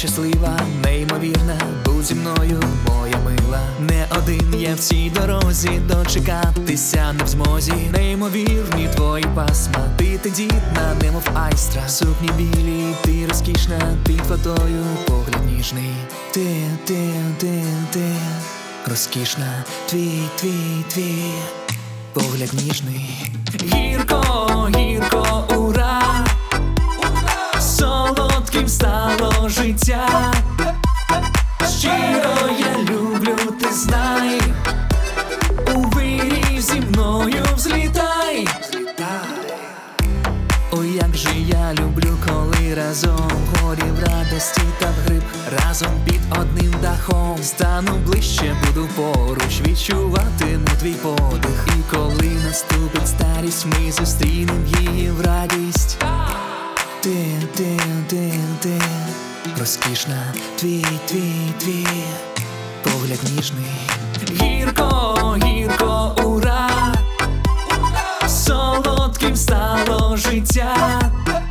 щаслива, неймовірна, будь зі мною, моя мила. Не один я в цій дорозі, дочекатися не в змозі. Неймовірні твої пасма, ти тендітна, немов айстра. Сукні білі, ти розкішна, під водою погляд ніжний. Ти розкішна, твій погляд ніжний. Гірко, гірко, ура, солодким стало життя. Щиро я люблю, ти знай, у вирій зі мною взлітай. Ой, як же я люблю, коли разом в горі, в радості та в гриб, разом під одним дахом. Стану ближче, буду поруч, відчуватиму твій подих. І коли наступить старість, ми зустрінем її в радість. Ти розкішна, твій погляд ніжний. Гірко, гірко, ура, солодким стало життя.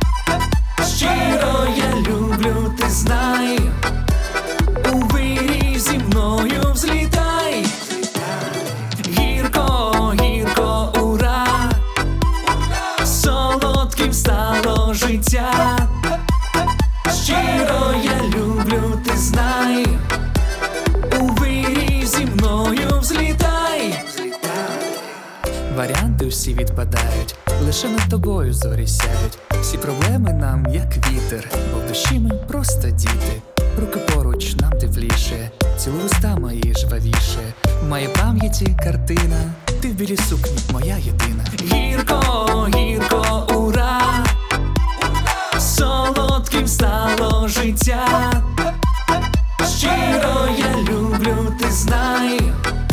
Щиро я люблю, ти знай, у вирій зі мною взлітай. Гірко, гірко, ура, солодким стало життя. Щиро я люблю, ти знай, у вирій зі мною взлітай. Варіанти всі відпадають, лише над тобою зорі сяють. Всі проблеми нам як вітер, бо в душі ми просто діти. Руки поруч, нам тепліше, цілуй уста мої жвавіше. В моїй пам'яті картина, ти в білій сукні, моя єдина. Гірко, гірко, ура, солодким стало життя. Щиро я люблю, ти знай,